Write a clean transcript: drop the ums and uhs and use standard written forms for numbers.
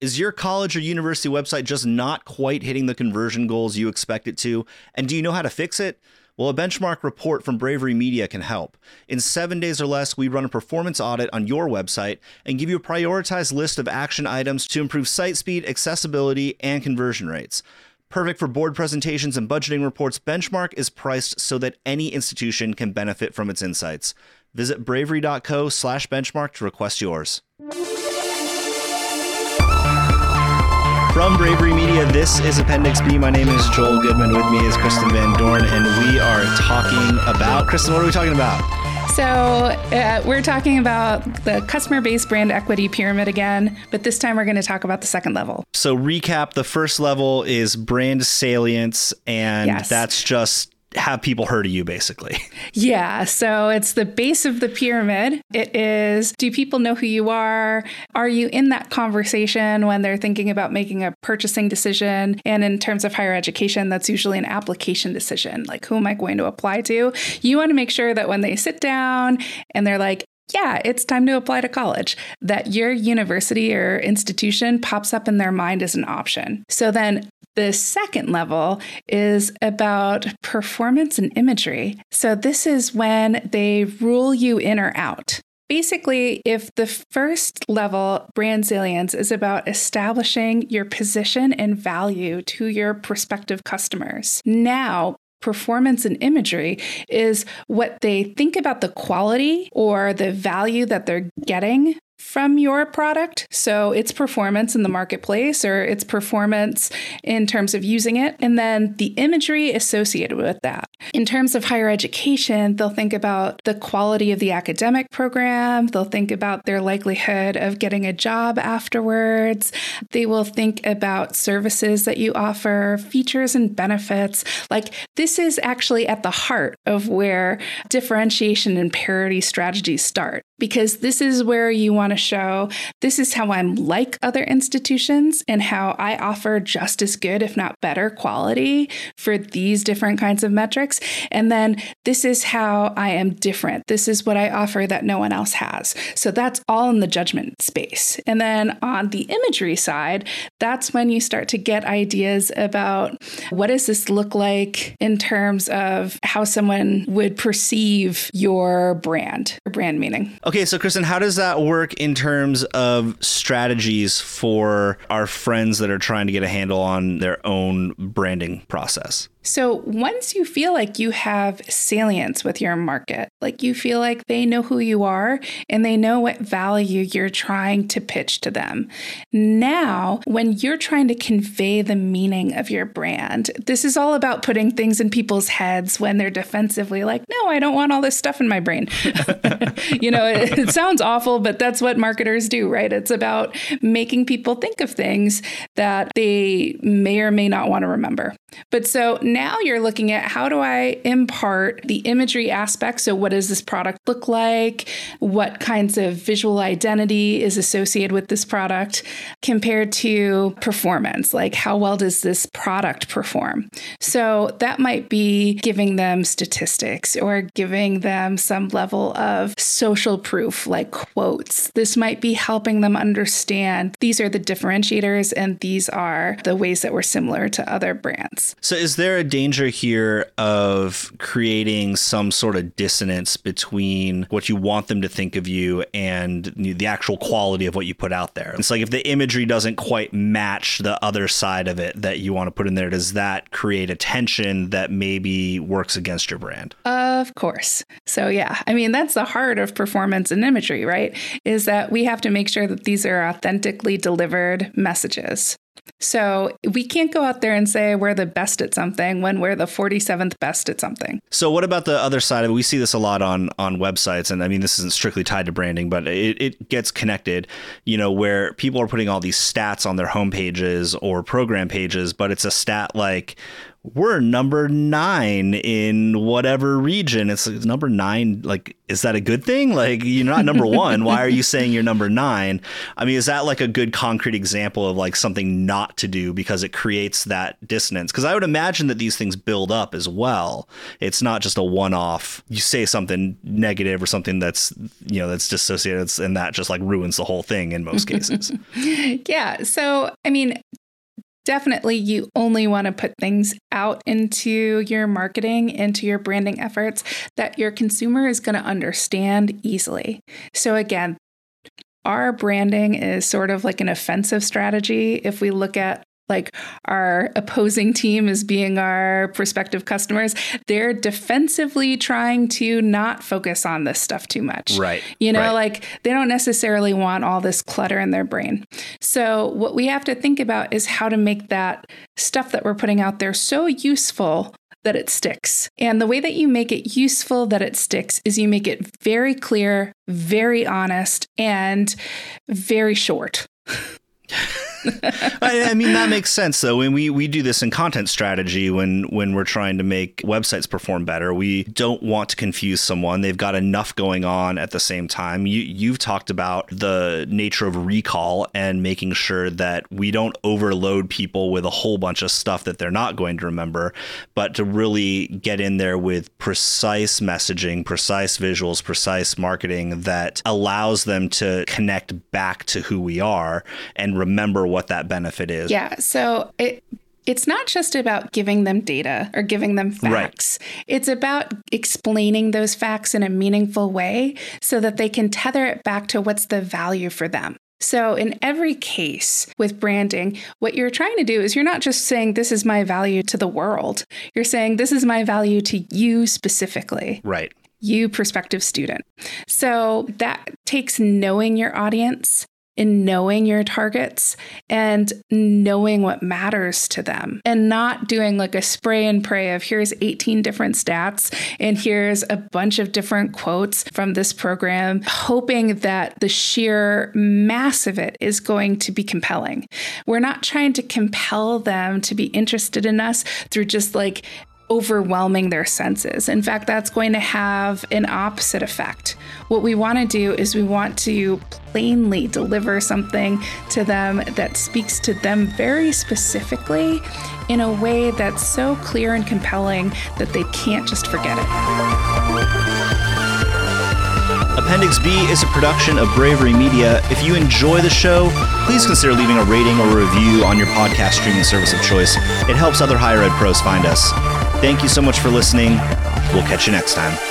Is your college or university website just not quite hitting the conversion goals you expect it to? And do you know how to fix it? Well, a benchmark report from Bravery Media can help. In 7 days or less, we run a performance audit on your website and give you a prioritized list of action items to improve site speed, accessibility, and conversion rates. Perfect for board presentations and budgeting reports, Benchmark is priced so that any institution can benefit from its insights. Visit bravery.co/benchmark to request yours. From Bravery Media, this is Appendix B. My name is Joel Goodman. With me is Kristen Van Dorn, and we are talking about... Kristen, what are we talking about? So we're talking about the customer-based brand equity pyramid again, but this time we're going to talk about the second level. So recap, the first level is brand salience, and that's just have people heard of you, basically. Yeah. So it's the base of the pyramid. It is, do people know who you are? Are you in that conversation when they're thinking about making a purchasing decision? And in terms of higher education, that's usually an application decision. Like, who am I going to apply to? You want to make sure that when they sit down and they're like, yeah, it's time to apply to college, that your university or institution pops up in their mind as an option. So then the second level is about performance and imagery. So this is when they rule you in or out. Basically, if the first level, brand salience, is about establishing your position and value to your prospective customers, now performance and imagery is what they think about the quality or the value that they're getting from your product. So it's performance in the marketplace or it's performance in terms of using it. And then the imagery associated with that. In terms of higher education, they'll think about the quality of the academic program. They'll think about their likelihood of getting a job afterwards. They will think about services that you offer, features and benefits. Like, this is actually at the heart of where differentiation and parity strategies start, because this is where you want to show, this is how I'm like other institutions and how I offer just as good, if not better, quality for these different kinds of metrics. And then this is how I am different. This is what I offer that no one else has. So that's all in the judgment space. And then on the imagery side, that's when you start to get ideas about what does this look like in terms of how someone would perceive your brand or brand meaning. Okay, so Kristen, how does that work in terms of strategies for our friends that are trying to get a handle on their own branding process? So once you feel like you have salience with your market, like you feel like they know who you are and they know what value you're trying to pitch to them. Now, when you're trying to convey the meaning of your brand, this is all about putting things in people's heads when they're defensively like, no, I don't want all this stuff in my brain. It sounds awful, but that's what marketers do, right? It's about making people think of things that they may or may not want to remember. But so now you're looking at, how do I impart the imagery aspect? So what does this product look like? What kinds of visual identity is associated with this product compared to performance? Like, how well does this product perform? So that might be giving them statistics or giving them some level of social proof, like quotes. This might be helping them understand these are the differentiators and these are the ways that we're similar to other brands. So is there a danger here of creating some sort of dissonance between what you want them to think of you and the actual quality of what you put out there? It's like, if the imagery doesn't quite match the other side of it that you want to put in there, does that create a tension that maybe works against your brand? Of course. So yeah, I mean, that's the heart of performance and imagery, right? Is that we have to make sure that these are authentically delivered messages. So we can't go out there and say we're the best at something when we're the 47th best at something. So what about the other side of it? We see this a lot on websites. And I mean, this isn't strictly tied to branding, but it gets connected, where people are putting all these stats on their homepages or program pages, but it's a stat like we're number 9 in whatever region. It's number 9. Like, is that a good thing? Like, you're not number 1. Why are you saying you're number 9? I mean, is that like a good concrete example of like something not to do because it creates that dissonance? Because I would imagine that these things build up as well. It's not just a one-off. You say something negative or something that's, that's dissociated, and that just like ruins the whole thing in most cases. Yeah. So, I mean, definitely, you only want to put things out into your marketing, into your branding efforts that your consumer is going to understand easily. So again, our branding is sort of like an offensive strategy. If we look at like our opposing team as being our prospective customers, they're defensively trying to not focus on this stuff too much. Right. Like they don't necessarily want all this clutter in their brain. So what we have to think about is how to make that stuff that we're putting out there so useful that it sticks. And the way that you make it useful that it sticks is you make it very clear, very honest, and very short. I mean, that makes sense, though. When we do this in content strategy, when we're trying to make websites perform better, we don't want to confuse someone. They've got enough going on at the same time. You've talked about the nature of recall and making sure that we don't overload people with a whole bunch of stuff that they're not going to remember, but to really get in there with precise messaging, precise visuals, precise marketing that allows them to connect back to who we are and remember what that benefit is. Yeah. So it's not just about giving them data or giving them facts. Right. It's about explaining those facts in a meaningful way so that they can tether it back to what's the value for them. So in every case with branding, what you're trying to do is you're not just saying, this is my value to the world. You're saying, this is my value to you specifically. Right. You prospective student. So that takes knowing your audience, in knowing your targets and knowing what matters to them, and not doing like a spray and pray of here's 18 different stats and here's a bunch of different quotes from this program, hoping that the sheer mass of it is going to be compelling. We're not trying to compel them to be interested in us through just like overwhelming their senses. In fact, that's going to have an opposite effect. What we want to do is we want to plainly deliver something to them that speaks to them very specifically in a way that's so clear and compelling that they can't just forget it. Appendix B is a production of Bravery Media. If you enjoy the show, please consider leaving a rating or a review on your podcast streaming service of choice. It helps other higher ed pros find us. Thank you so much for listening. We'll catch you next time.